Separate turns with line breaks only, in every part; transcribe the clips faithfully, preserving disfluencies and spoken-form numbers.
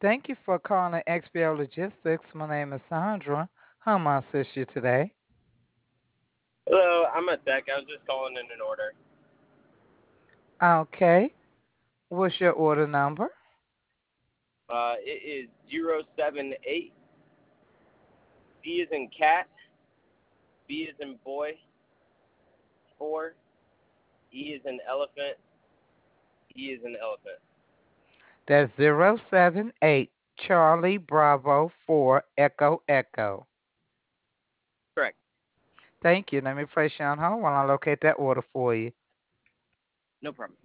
Thank you for calling X B O Logistics. My name is Sandra. How may I assist you today?
Hello, I'm a tech. I was just calling in an order.
Okay. What's your order number?
Uh, it is zero seven eight. B is in cat. B is in boy. Four. E is in elephant. E is in elephant.
That's zero seven eight Charlie Bravo four Echo Echo.
Correct.
Thank you. Let me place you on hold while I locate that order for you.
No problem.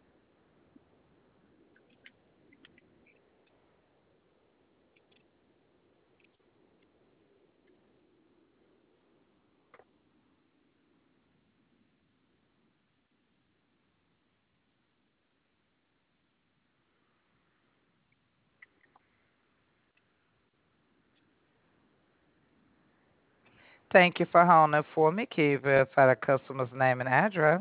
Thank you for holding for me. Can you verify the customer's name and address?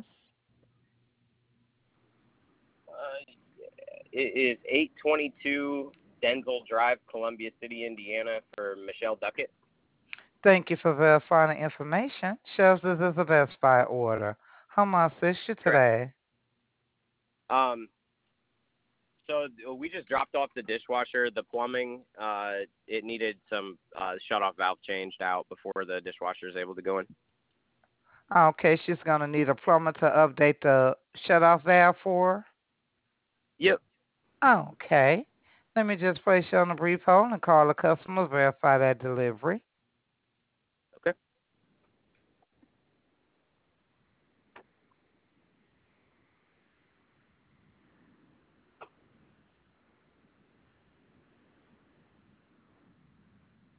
Uh, it is eight twenty-two Denzel Drive, Columbia City, Indiana, for Michelle Duckett.
Thank you for verifying the information. Shows this is a Best Buy order. How may I assist you
Correct.
today?
Um, so we just dropped off the dishwasher. The plumbing, uh, it needed some uh, shut-off valve changed out before the dishwasher is able to go in.
Okay, she's going to need a plumber to update the shutoff valve for
Yep.
her. Okay. Let me just place you on a brief hold and call the customer, verify that delivery.